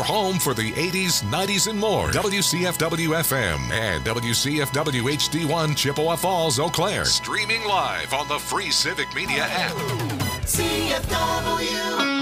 your home for the 80s, 90s, and more. WCFW-FM and WCFW HD1 Chippewa Falls, Eau Claire. Streaming live on the free Civic Media app. CFW.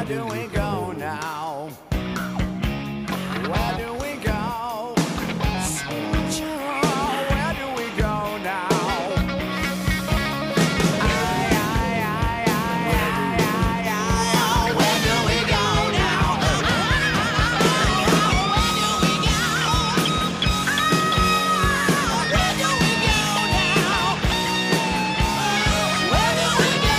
do we go now? Where do we go? Sweet child, where do we go now? Where do we go now? Where do we go now? Where do we go?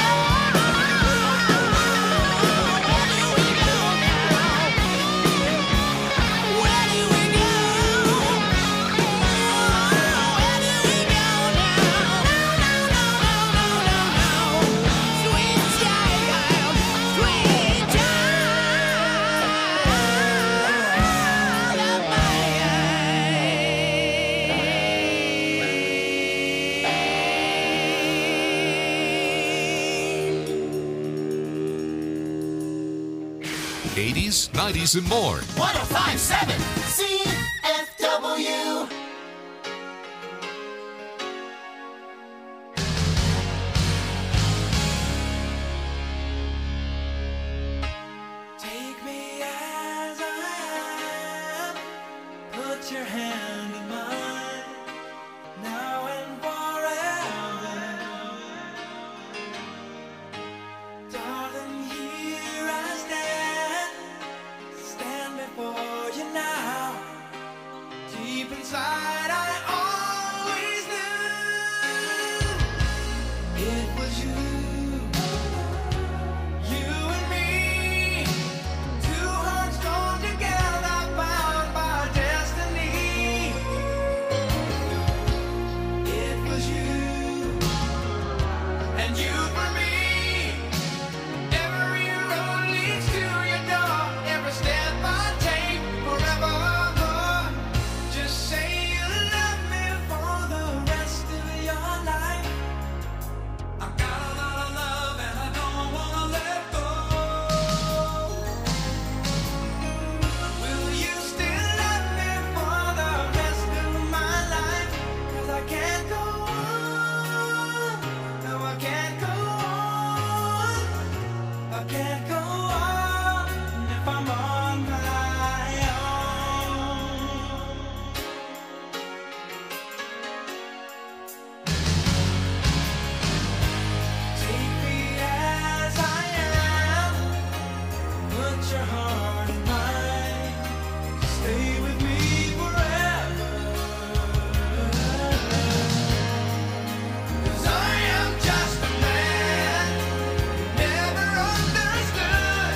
'80s, '90s, and more. 1057 CFW. Take me as I am. Put your hand in mine. Now and forever. Darling, here I stand. Stand before you now. Deep inside, I always knew it was you. You and me, two hearts joined together, bound by destiny. It was you, and you for me. Every road leads to your door. Every step I take, forevermore. Just say you love me for the rest of your life. I got a lot of love and I don't wanna let go. Will you still love me for the rest of my life? 'Cause I can't go on. No, I can't go on. I can't go on if I'm on my own. Take me as I am. Put your heart in mine. Stay with me forever. 'Cause I am just a man who never understood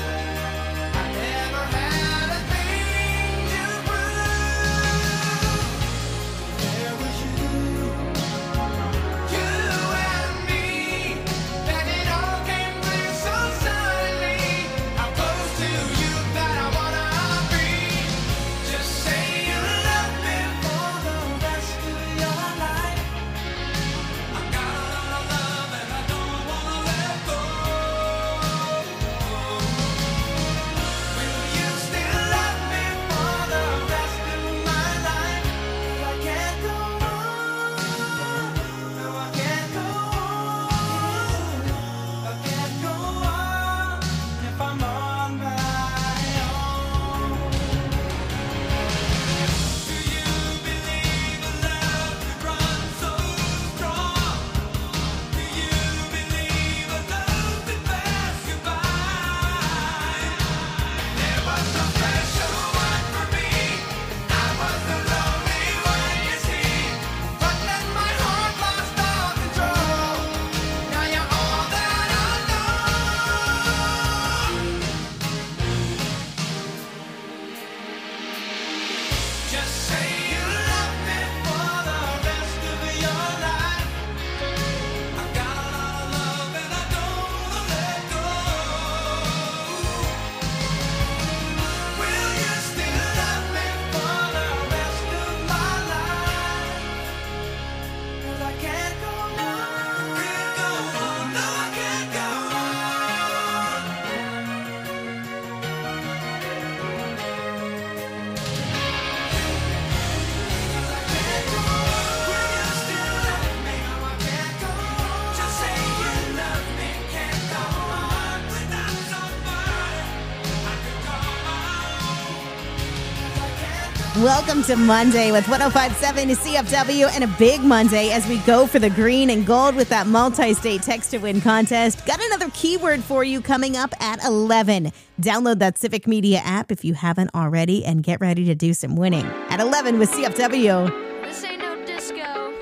Welcome to Monday with 105.7 CFW and a big Monday as we go for the green and gold with that multi-state text to win contest. Got another keyword for you coming up at 11. Download that Civic Media app if you haven't already and get ready to do some winning. At 11 with CFW. This ain't no disco.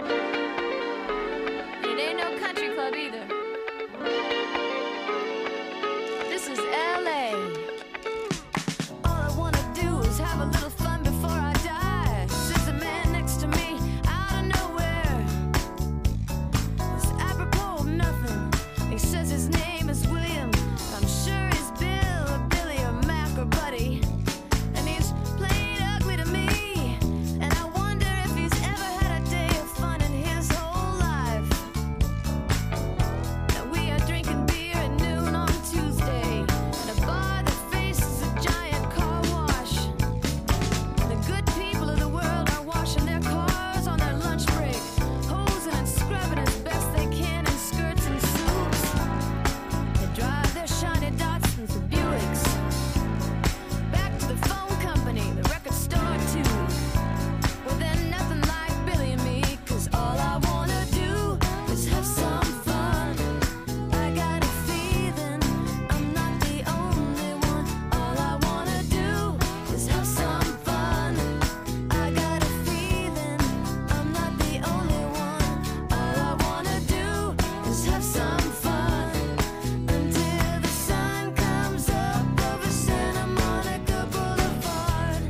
It ain't no country club either. This is LA. All I wanna do is have a little fun before I die. Sits a man next to me out of nowhere. It's apropos of nothing. He says his name is William. I'm sure he's Bill or Billy or Mac or Buddy. And he's plain ugly to me. And I wonder if he's ever had a day of fun in his whole life. Now we are drinking beer at noon on Tuesday in a bar that faces a giant car wash. The good people of the world are washing their cars on their lunch break, hosing and scrubbing as best they can in skirts and suits. They drive their shiny Datsuns or Buicks back to the phone company, the record store too. Well, then nothing like Billy and me, 'cause all I wanna do is have some fun. I got a feeling I'm not the only one. All I wanna do is have some fun. I got a feeling I'm not the only one. All I wanna do is have some fun until the sun comes up over Santa Monica Boulevard.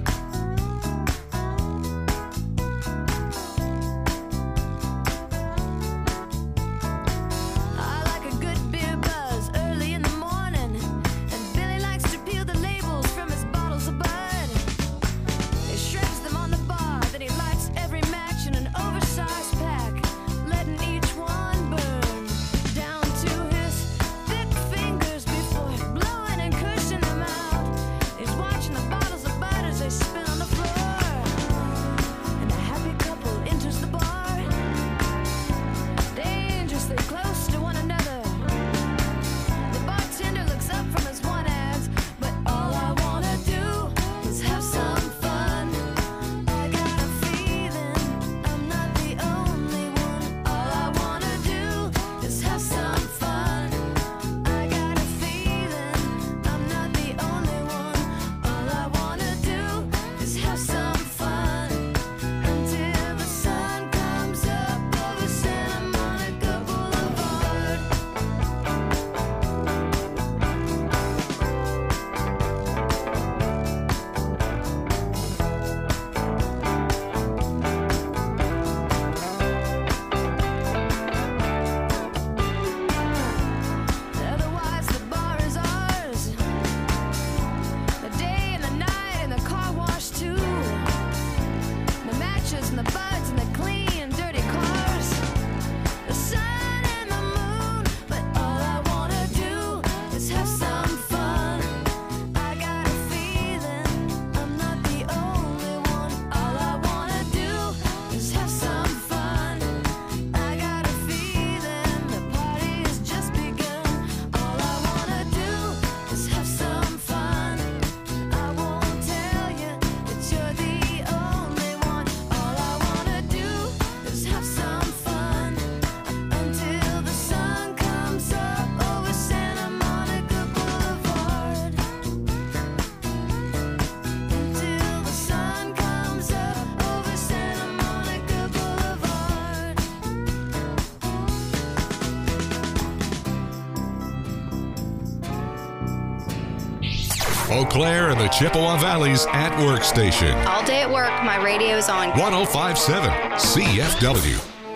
I like a good beer buzz early in the morning, and Billy likes to peel the labels from his bottles of Bud. He shreds them on the bar, then he lights every match in an oversized pack, letting each one burn down to his thick fingers before blowing and cursing them out. He's watching the bottles of Bud as they spin on the floor, and a happy couple enters the bar, dangerously close to one another. The bartender looks up from his one ads, but all I wanna do is have some fun. I got a feeling I'm not the only one. All I wanna do is have some fun. I got a feeling I'm not the only one. All I wanna do is have some fun until the sun comes up over Santa Monica Boulevard. Otherwise, the bar is ours. The day and the night and the car wash too. The matches and the buds and the clean, dirty cars. The sun and the moon, but all I wanna do is have some fun. I got a feeling I'm not the only one. All I wanna do is have some fun. I got a feeling the party has just begun. All I wanna do is have some fun. I won't tell you that you're the only one. All I wanna do is have some fun until the sun comes up over Santa Monica Boulevard. Until the sun comes up over Santa Monica Boulevard. Eau Claire and the Chippewa Valley's at work station. All day at work, my radio's on. 1057 CFW.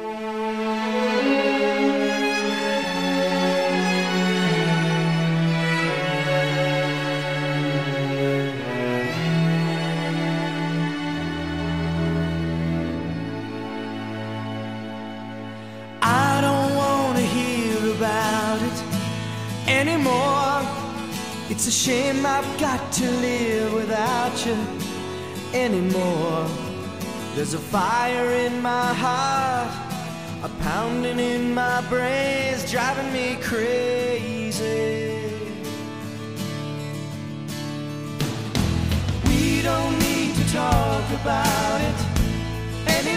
I don't want to hear about it anymore. It's a shame I've got to live without you anymore. There's a fire in my heart, a pounding in my brains, driving me crazy. We don't need to talk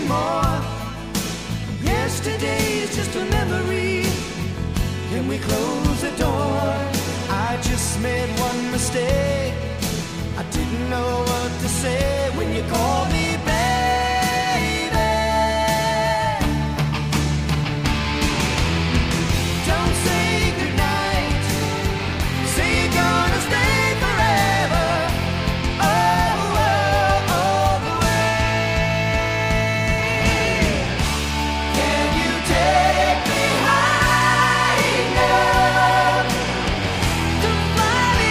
anymore. Yesterday is just a memory. Can we close the door? I just made one mistake. I didn't know what to say when you called me baby. Don't say goodnight. Say you're gonna stay forever. All the way. Can you take me high enough to fly me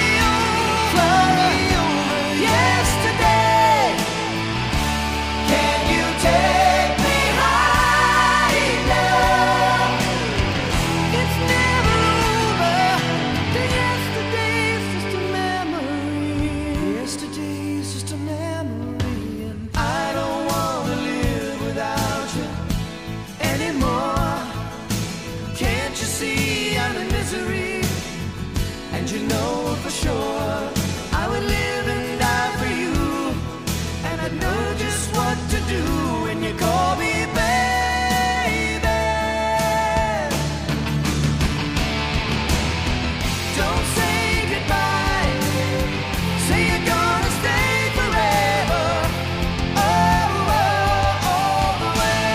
over yesterday? Can you take me high enough? It's never over. The yesterday's just a memory. Yesterday's just a memory, and I don't wanna live without you anymore. Can't you see I'm in misery? And you know for sure I would live and die for you. And I'd know just what to do when you call me baby. Don't say goodbye. Say you're gonna stay forever. All the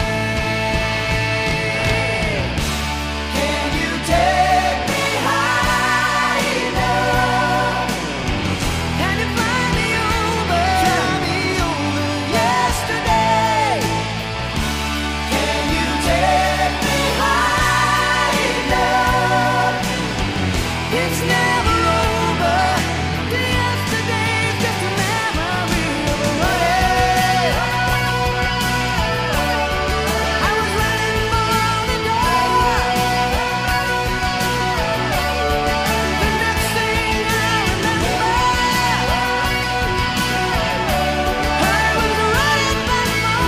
way. Can you take me high enough? Can you fly me over yesterday? Can you take me high enough? It's never over. The yesterday's just a memory of a running. I was running for the door. The next thing I remember, I was running back for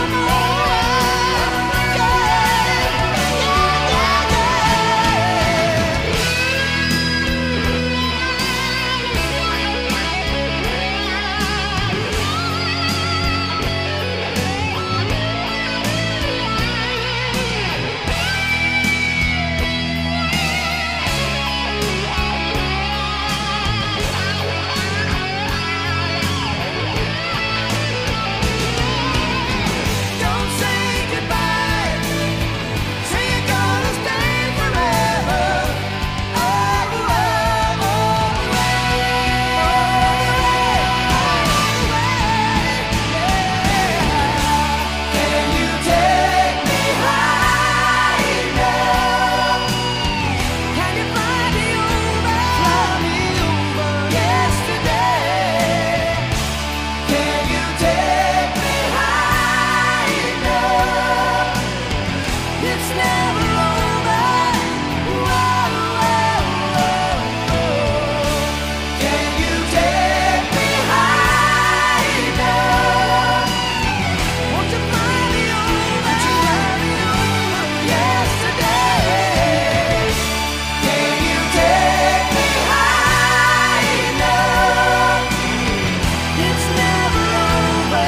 Don't say goodbye. Say you're gonna stay forever. All the way. Can you take me high enough? Can you fly me over yesterday? Can you take me high enough? It's never over. Can you take me high enough? Won't you fly me over yesterday? Can you take me high enough? It's never over.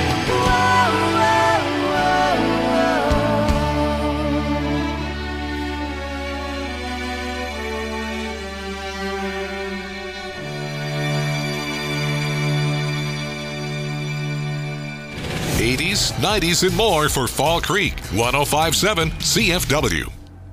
80s, 90s, and more for Fall Creek. 1057 CFW.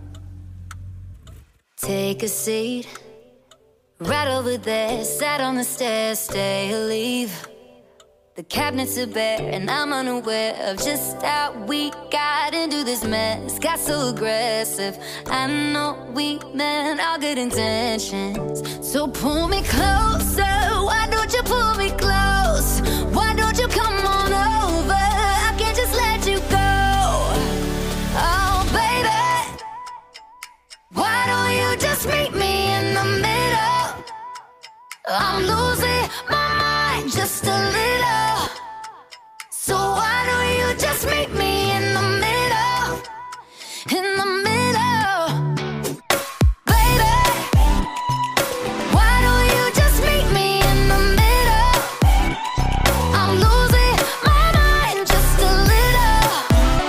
Take a seat right over there. Sat on the stairs, stay or leave. The cabinets are bare, and I'm unaware of just how we got into this mess. Got so aggressive. I know we meant all good intentions. So pull me closer. Why don't you pull me close? Why don't you come on over? I can't just let you go. Oh, baby. Why don't you just meet me in the middle? I'm losing my mind just a little. So why don't you just meet me in the middle? In the middle. Baby, why don't you just meet me in the middle? I'm losing my mind just a little.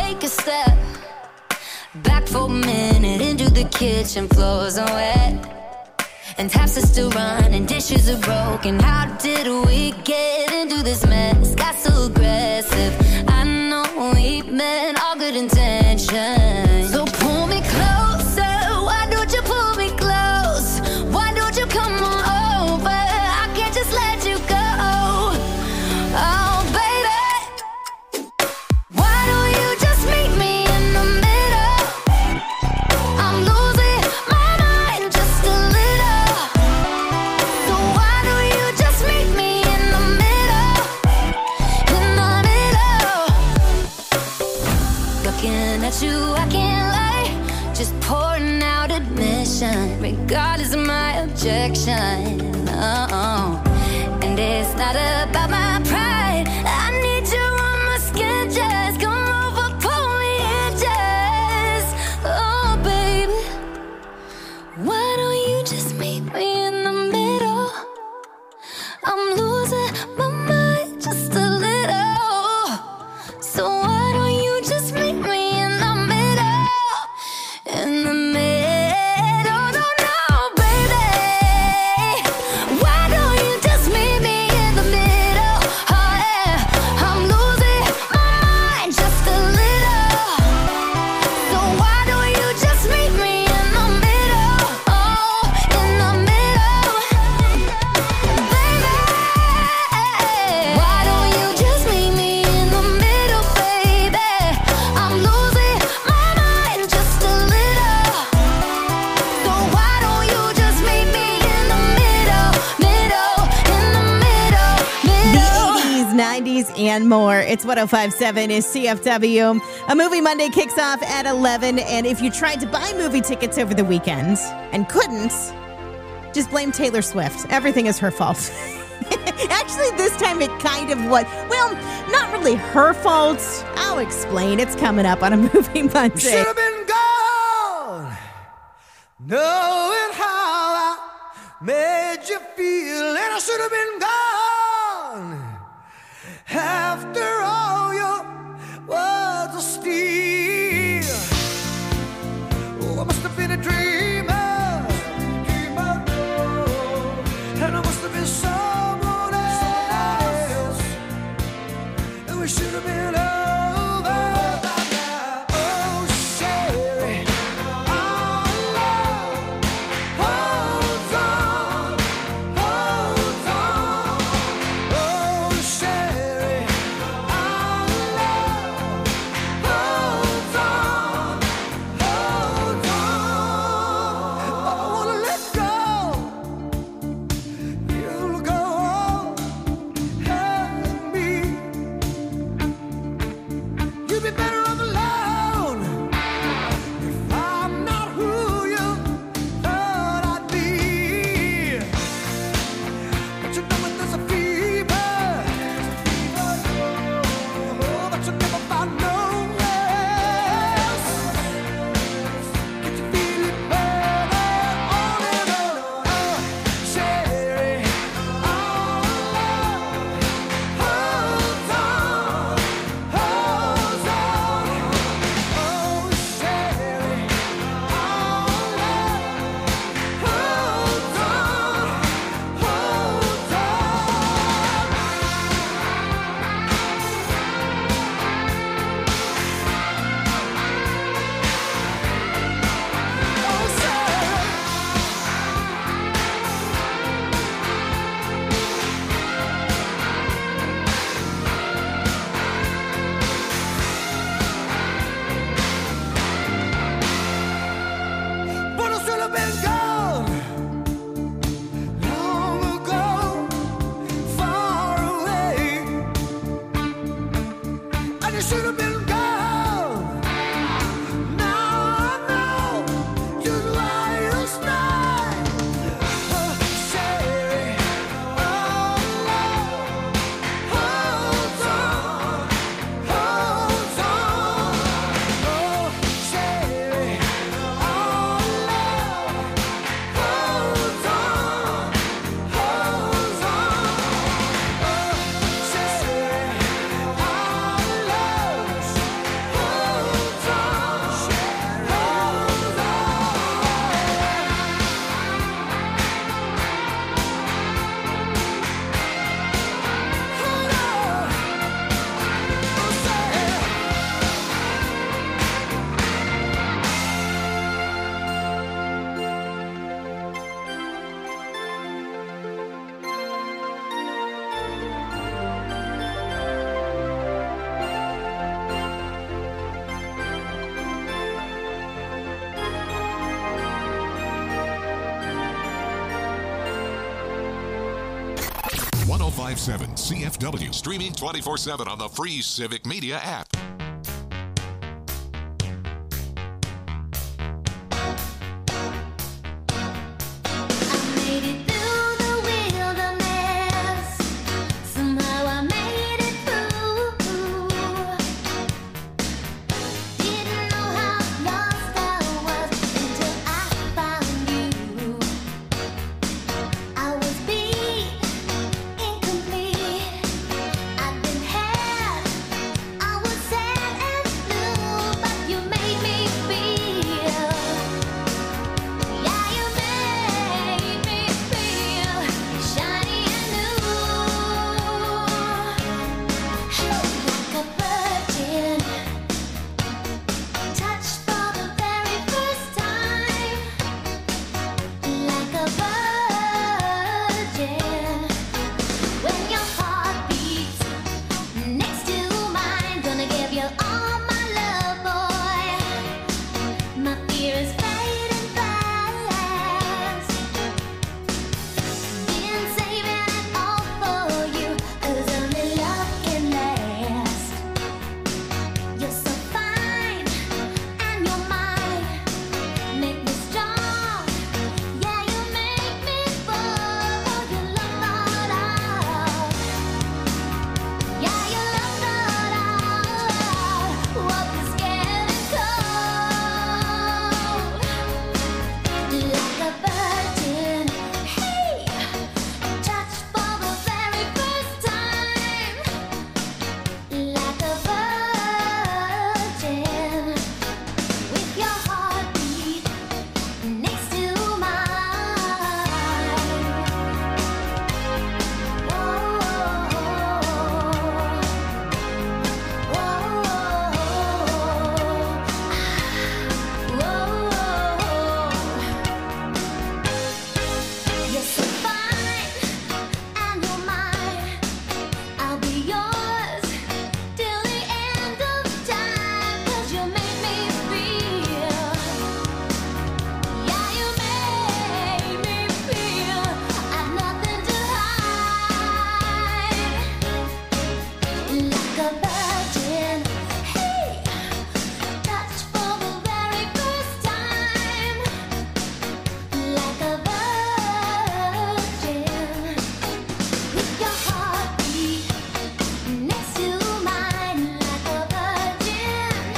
take a step back for a minute into the kitchen. Floors are wet and taps are still running, dishes are broken. How did we get into this mess? Got so aggressive. I know we meant all good intentions. So pull me closer. Why don't you pull me close? Why don't you come on over? I can't just let you go. Oh, baby, why don't you just meet me in the middle? I'm losing my mind just a little. So why don't you just meet me in the middle? In the middle. Looking at you, I can't lie. Just pouring out admission, regardless of my objection. Oh, and it's not about my pride. I need you on my skin, just come over, pull me in, just. Oh, baby, why don't you just meet me in the middle? I'm losing my mind just a little. So why don't you just meet me in the middle? In the middle, no, baby. Why don't you just meet me in the middle? Oh, yeah. I'm losing my mind just a little. So why don't you just meet me in the middle? Oh, in the middle, baby. Why don't you just meet me in the middle, baby? I'm losing my mind just a little. So why don't you just meet me in the middle, in the The middle. 80s, 90s, and more. It's 1057 is CFW. A Movie Monday kicks off at 11, and if you tried to buy movie tickets over the weekend and couldn't, just blame Taylor Swift. Everything is her fault. Actually, this time it kind of was. Well, not really her fault. I'll explain. It's coming up on a Movie Monday. Should have been gone, knowing how I made you feel, and I should have been gone after all your words of steel. Oh, I must have been a dreamer, and I must have been someone else, and we should have been over by now. Oh, Sherry, our love holds on, holds on. Oh, Sherry, our love holds on. 1057 CFW. Streaming 24/7 on the free Civic Media app. Made it through the wilderness. Somehow I made it through. Didn't know how lost I was until I found you. I was beat, incomplete. I've been had. I was sad and blue, but you made me feel. Yeah, you made me feel shiny and new, like a virgin, touched for the very first time, like a virgin. When your heart beats next to mine, gonna give you all my love, boy. My fear is fading fast. Been saving it all for you, 'cause only love can last. You're so fine, and you're mine. Make me strong, yeah, you make me fall. You love not out, yeah, you love not out. What is getting cold, like a virgin. Hey, touched for the very first time, like a virgin. With your heartbeat next to mine. You're so fine, and you're mine. I'll be yours till the end of time, 'cause you make me feel. Yeah, you make me feel I've nothing to hide, like a virgin. Hey, touched for the very first time, like a virgin. With your heartbeat next to mine, like a virgin.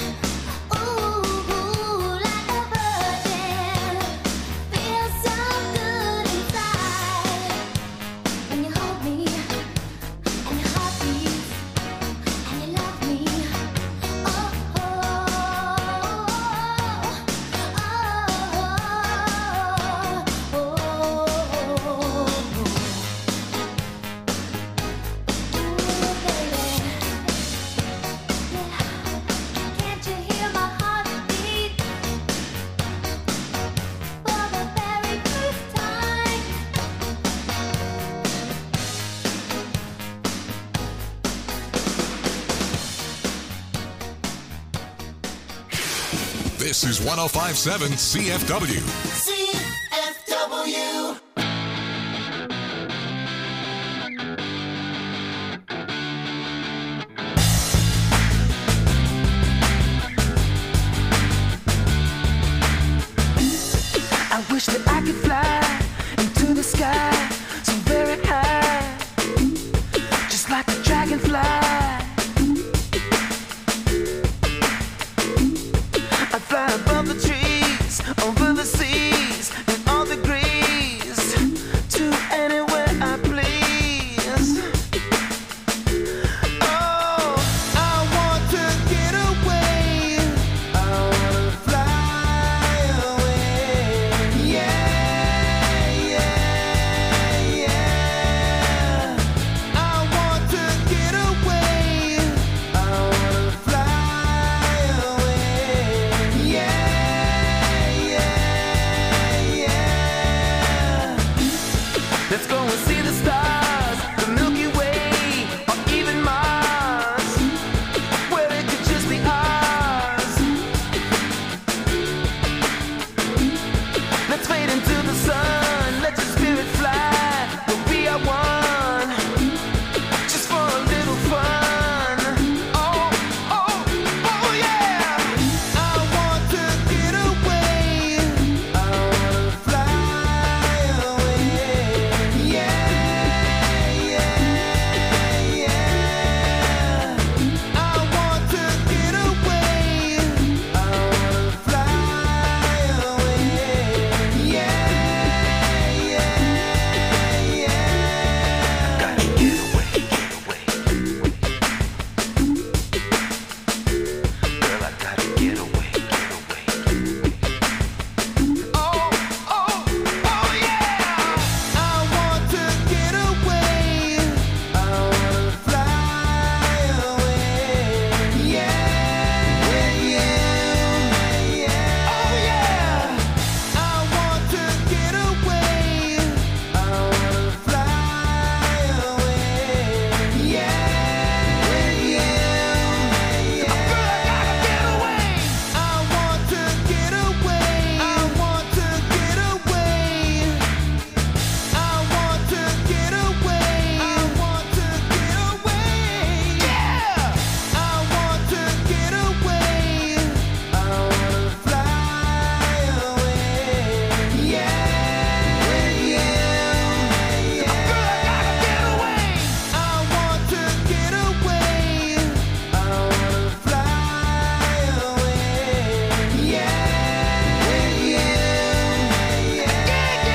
Ooh, like a virgin. Feels so good inside when you hold me and your heart beats and you love me. Oh, oh, oh, oh, baby. Can't you hear my heartbeat for the very first time? This is 1057 CFW. CFW. I wish that I could fly into the sky so very high, just like a dragonfly. I'd fly above the trees, over the seas, in all degrees, to anywhere I please. Oh, I want to get away. I want to fly away. Yeah.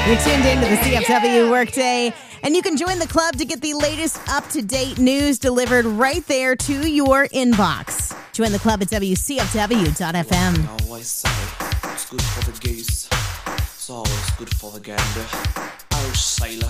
You're tuned into the CFW Workday, and you can join the club to get the latest up-to-date news delivered right there to your inbox. Join the club at WCFW.FM. I always say it's good for the geese, it's always good for the gander. Irish sailor.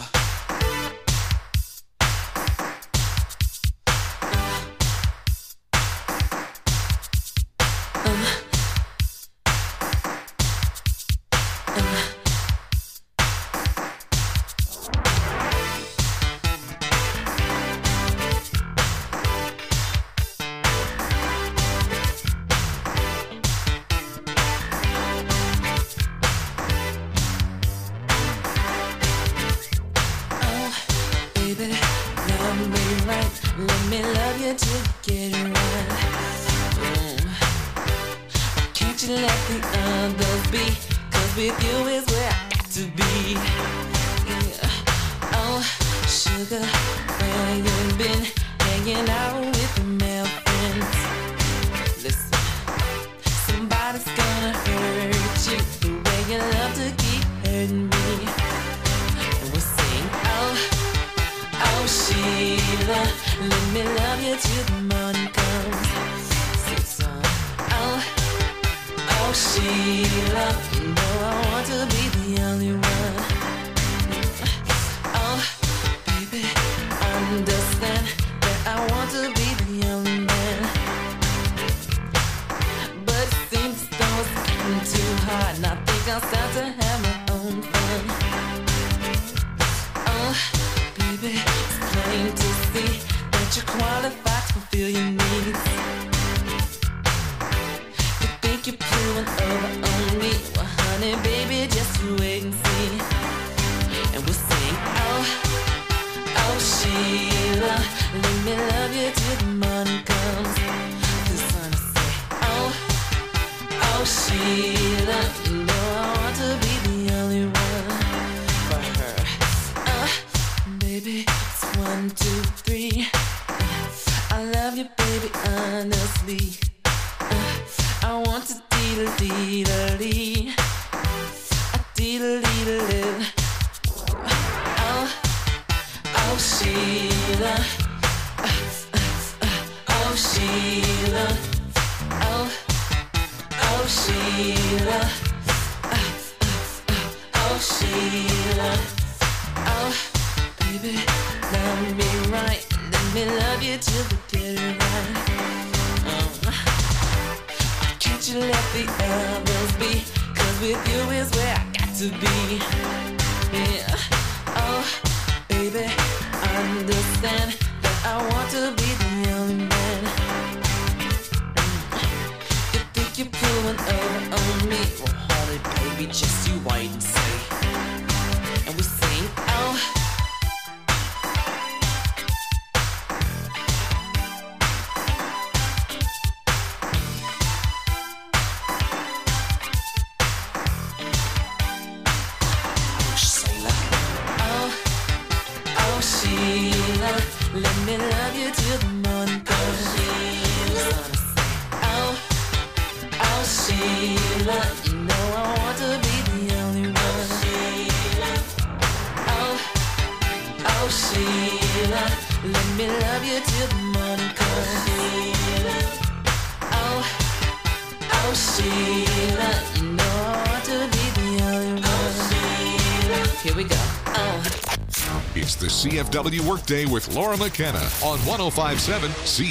It's the CFW Workday with Laura McKenna on 105.7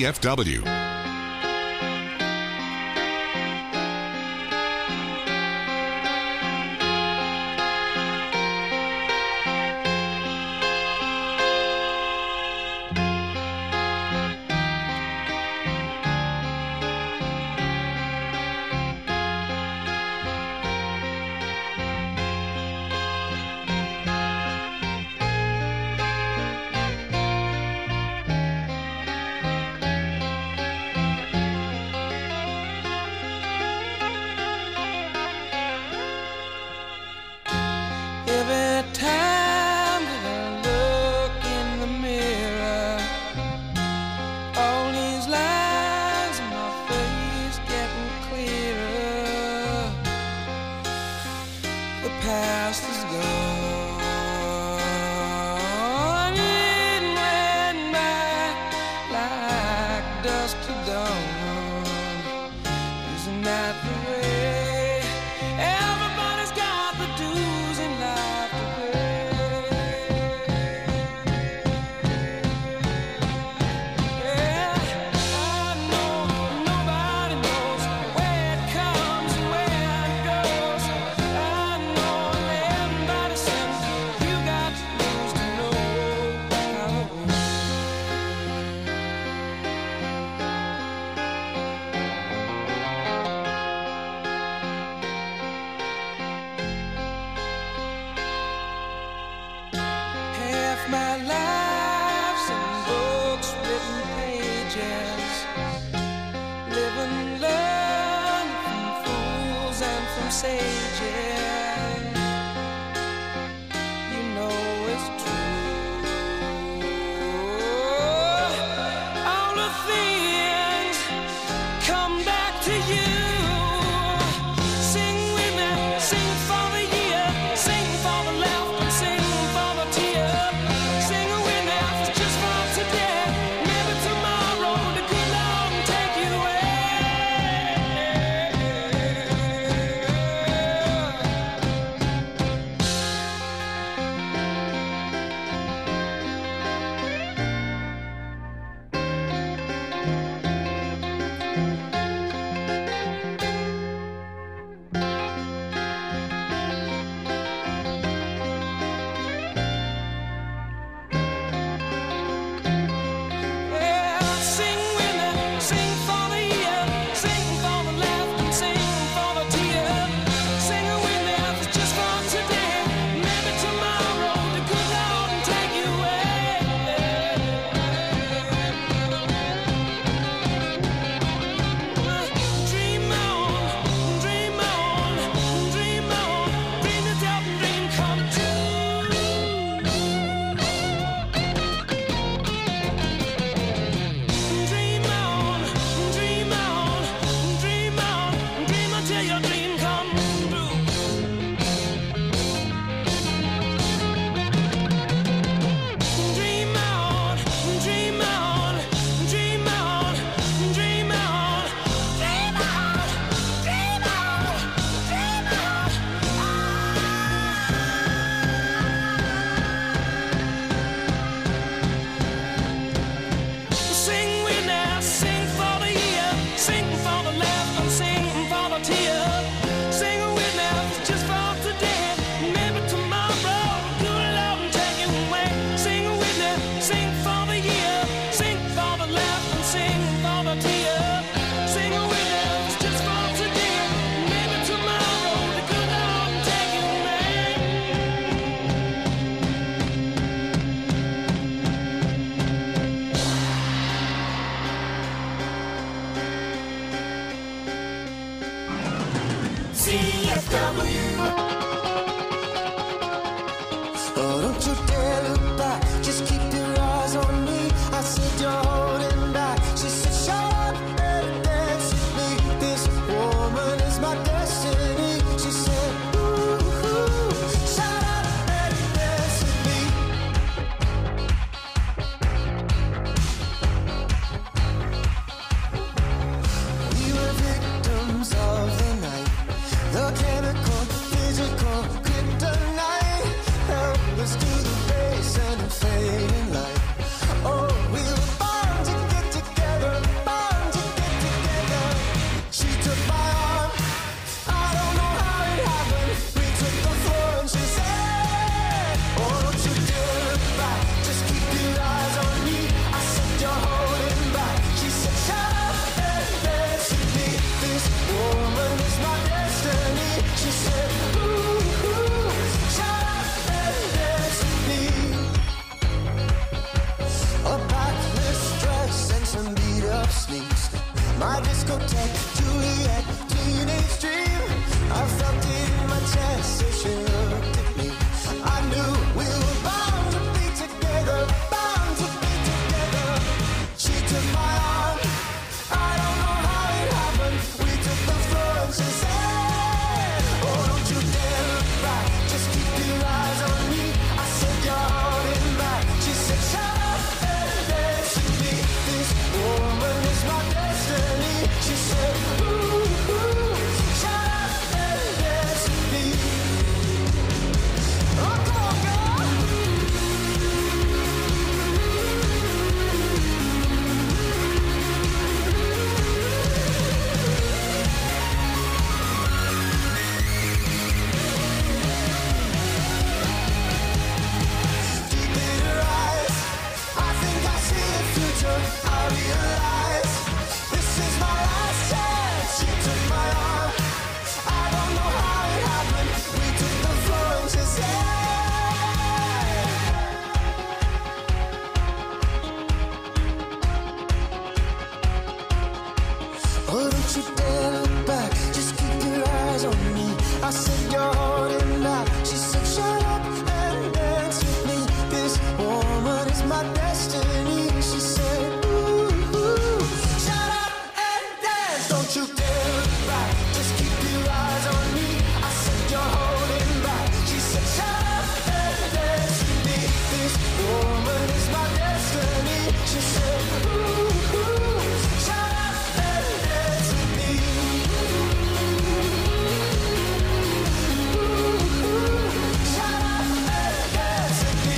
CFW. past is gone. from sages. You know it's true. All the things come back to you. Sing with me, sing for the year, sing for the laughter, and sing for the tear. Sing with me, just for today. Maybe tomorrow the good Lord will take you away. Yeah, sing with me, sing for the year, sing for the laughter, and sing for the tear. Sing with me, just for today. Maybe tomorrow the good Lord will take you away. Dream on, dream on, dream on, dream yourself and dream come true. Dream on, dream on, dream on, dream until your dream come true. Dream on, dream on, dream on, dream on, dream on, dream on, dream on. Sing with me, sing for the year, sing for the laughter, and sing for the tear. Sing with me, just for today. Maybe tomorrow, good Lord will take you away. Sing with me, sing for the year, sing for the laughter, and sing for the tear. Sing with me, just for today. Maybe tomorrow, the good Lord will take you away. Oh, don't you dare look back, just keep your eyes on me. I said you're holding back. She said, shut up and dance with me. This woman is my destiny. She said, ooh, shut up and dance with me. We were victims of the night, the chemical, physical kryptonite held us to the base and the fading light. Oh, we were born to get together, born to get together. She took my arm, I don't know how it happened. We took the floor and she said, oh, don't you dare look back, just keep your eyes on me. I said you're holding back. She said, shut up and dance with me. This woman is my destiny. She said, ooh, shut up and dance with me. A backless dress and some beat up sneaks. My discotheque, Juliet, teenage dream. I felt it in my chest as she looked at me. I knew we were bound to be together, bound to be together. She took my arm, I don't know how it happened. We took the floor and she said, oh, don't you dare look back, just keep your eyes on me. I said you're holding back. She said, shut up and dance with me. This woman is my destiny. She said, ooh, shut up and dance with me. Oh, come on, girl. Deep in her eyes, I think I see the future. I realize this is my last chance. She took my arm, I don't know how it happened. We took the floor and she said, oh, don't you dare look back, just keep your eyes on me. back, just keep your eyes on me. I said you're holding back. She said shut up and dance with me. This woman is my destiny. She said ooh, ooh, shut up and dance with me. Ooh, ooh, shut up and dance with me.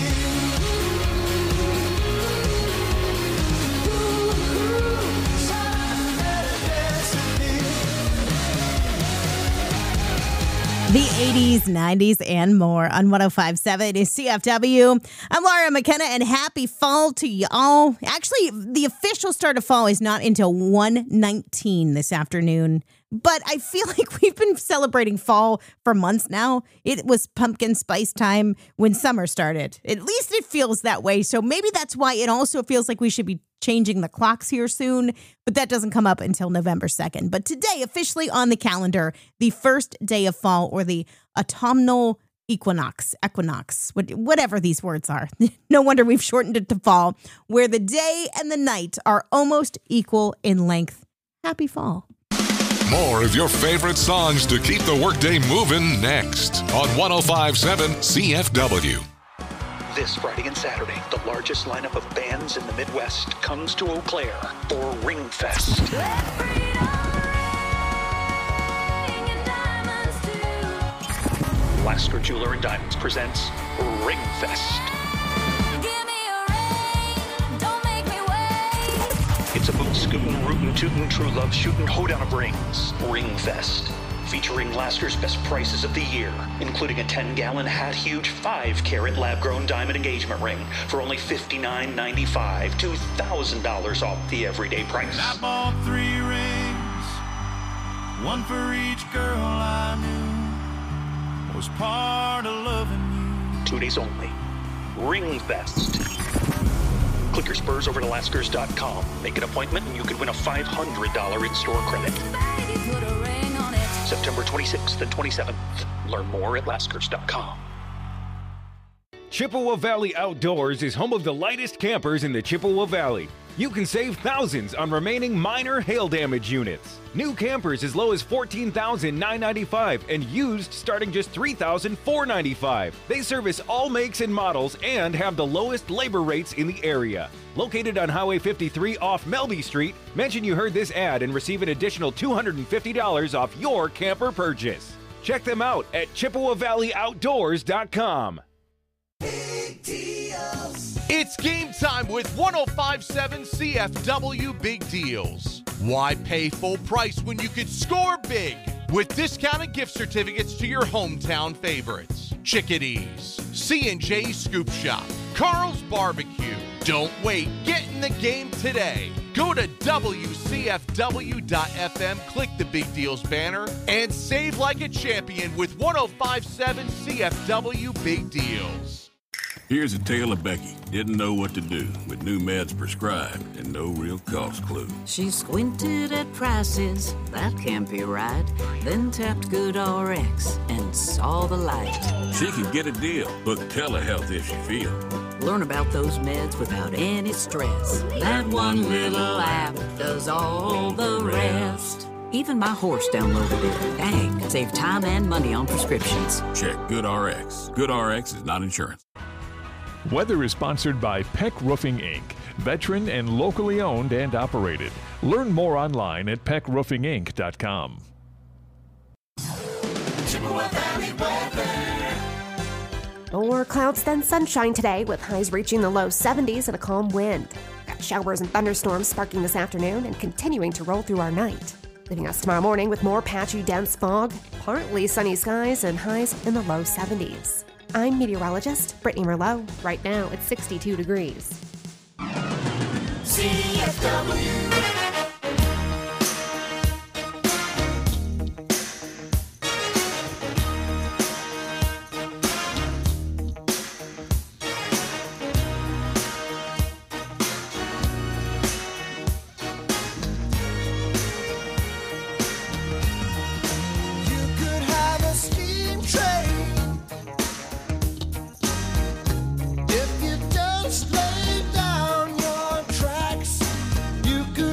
The 80s, 90s, and more on 105.7 is CFW. I'm Laura McKenna, and happy fall to y'all. Actually, the official start of fall is not until 1:19 this afternoon. But I feel like we've been celebrating fall for months now. It was pumpkin spice time when summer started. At least it feels that way. So maybe that's why it also feels like we should be changing the clocks here soon. But that doesn't come up until November 2nd. But today, officially on the calendar, the first day of fall, or the autumnal equinox, whatever these words are. No wonder we've shortened it to fall, where the day and the night are almost equal in length. Happy fall. More of your favorite songs to keep the workday moving next on 105.7 CFW. This Friday and Saturday, the largest lineup of bands in the Midwest comes to Eau Claire for Ringfest. Lasker Jeweler and Diamonds presents Ringfest. It's a boot scootin', rootin', tootin', true love shootin', hoedown of rings. Ringfest. Featuring Lasker's best prices of the year, including a 10-gallon hat-huge 5-carat lab-grown diamond engagement ring for only $59.95, $2,000 off the everyday price. I bought 3 rings, one for each girl I knew, was part of loving you. 2 days only. Ringfest. Click your spurs over to Laskers.com. Make an appointment and you could win a $500 in-store credit. September 26th and 27th. Learn more at Laskers.com. Chippewa Valley Outdoors is home of the lightest campers in the Chippewa Valley. You can save thousands on remaining minor hail damage units. New campers as low as $14,995 and used starting just $3,495. They service all makes and models and have the lowest labor rates in the area. Located on Highway 53 off Melby Street, mention you heard this ad and receive an additional $250 off your camper purchase. Check them out at ChippewaValleyOutdoors.com. It's game time with 105.7 CFW Big Deals. Why pay full price when you could score big with discounted gift certificates to your hometown favorites? Chickadees, C&J Scoop Shop, Carl's Barbecue. Don't wait, get in the game today. Go to WCFW.FM, click the Big Deals banner, and save like a champion with 105.7 CFW Big Deals. Here's a tale of Becky. Didn't know what to do with new meds prescribed and no real cost clue. She squinted at prices, that can't be right. Then tapped GoodRx and saw the light. She could get a deal, book telehealth if she feels. Learn about those meds without any stress. That one little app does all the rest. Even my horse downloaded it. Dang, save time and money on prescriptions. Check GoodRx. GoodRx is not insurance. Weather is sponsored by Peck Roofing, Inc., veteran and locally owned and operated. Learn more online at peckroofinginc.com. More clouds than sunshine today, with highs reaching the low 70s and a calm wind. Got showers and thunderstorms sparking this afternoon and continuing to roll through our night, leaving us tomorrow morning with more patchy, dense fog, partly sunny skies, and highs in the low 70s. I'm meteorologist Brittany Merlot. Right now, it's 62 degrees. CFW. If you just lay down your tracks, you could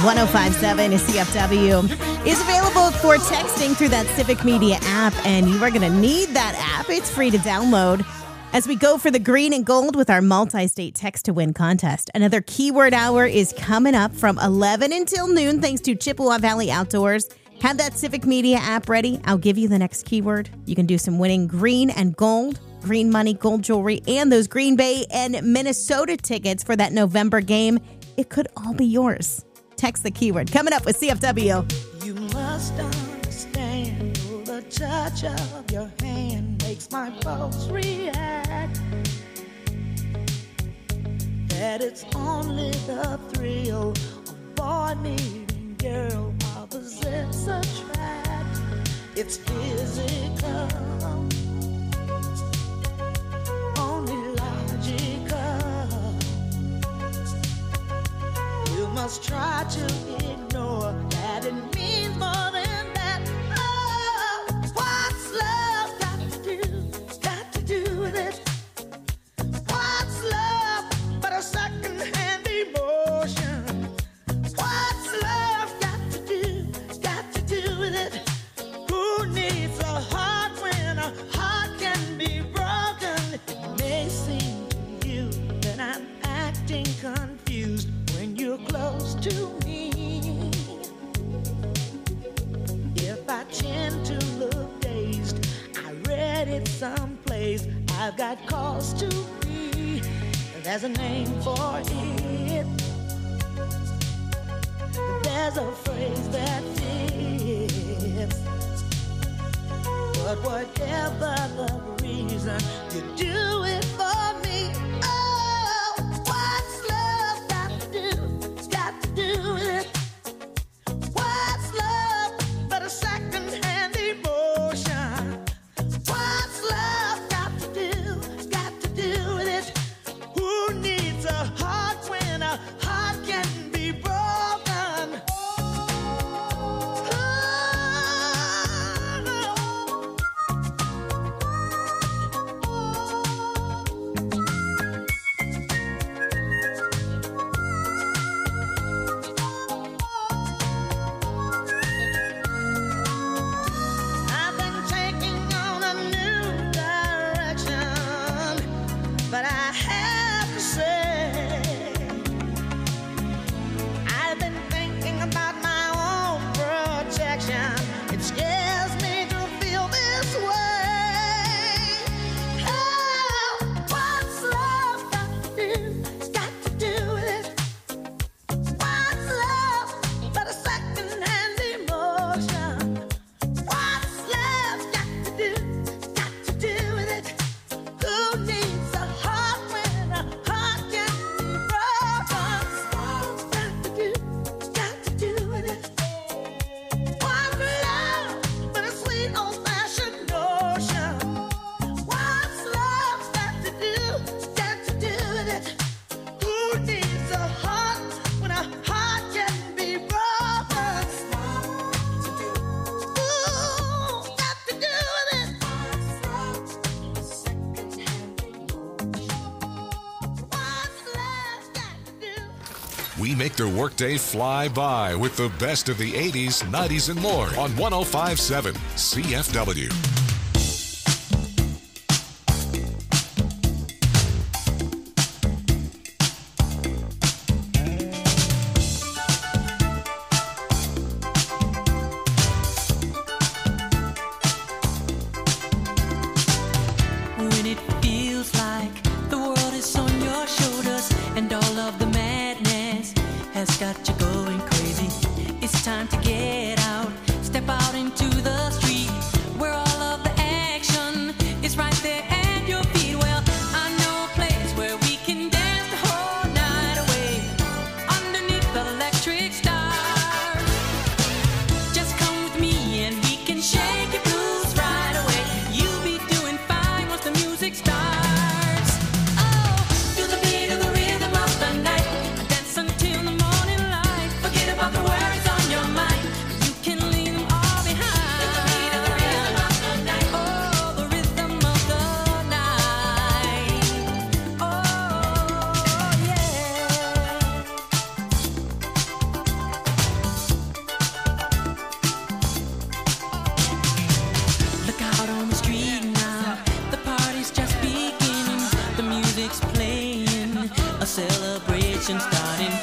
1057 CFW is available for texting through that Civic Media app, and you are going to need that app. It's free to download as we go for the green and gold with our multi-state text-to-win contest. Another keyword hour is coming up from 11 until noon thanks to Chippewa Valley Outdoors. Have that Civic Media app ready. I'll give you the next keyword. You can do some winning green and gold, green money, gold jewelry, and those Green Bay and Minnesota tickets for that November game. It could all be yours. Text the keyword. Coming up with CFW. You must understand the touch of your hand makes my pulse react. That it's only the thrill of boy meeting girl opposites attract. It's physical, only logical. You must try to ignore that it means more than that. Oh, what's love got to do with it? What's love but a second-hand emotion? What's love got to do with it? Who needs a heart when a heart can be broken? It may seem to you that I'm acting confused when you're close to me. If I tend to look dazed, I read it someplace. I've got cause to be. There's a name for it. There's a phrase that fits. But whatever the reason, you do it for me. Oh, what's love got to do with it? What's love but a second-hand emotion? What's love got to do with it? Who needs a heart when a heart can be broken? I've been taking on a new direction, but I have to say, I've been thinking about my own protection. It scares me to feel this way. Oh, what's love got to do with it? What's love but a second-hand emotion? What's love got to do with it? Who needs a heart when a heart can be broken? What's got to do with it? What's love but a sweet old-fashioned notion? What's love got to do with it? Who needs a heart when a heart can be broken? Ooh, got to do with it. We make their workday fly by with the best of the 80s, 90s, and more on 1057 CFW. When it feels like the world is on your shoulders and all of the madness has got you going crazy, it's time to get out, step out into the street where all of starting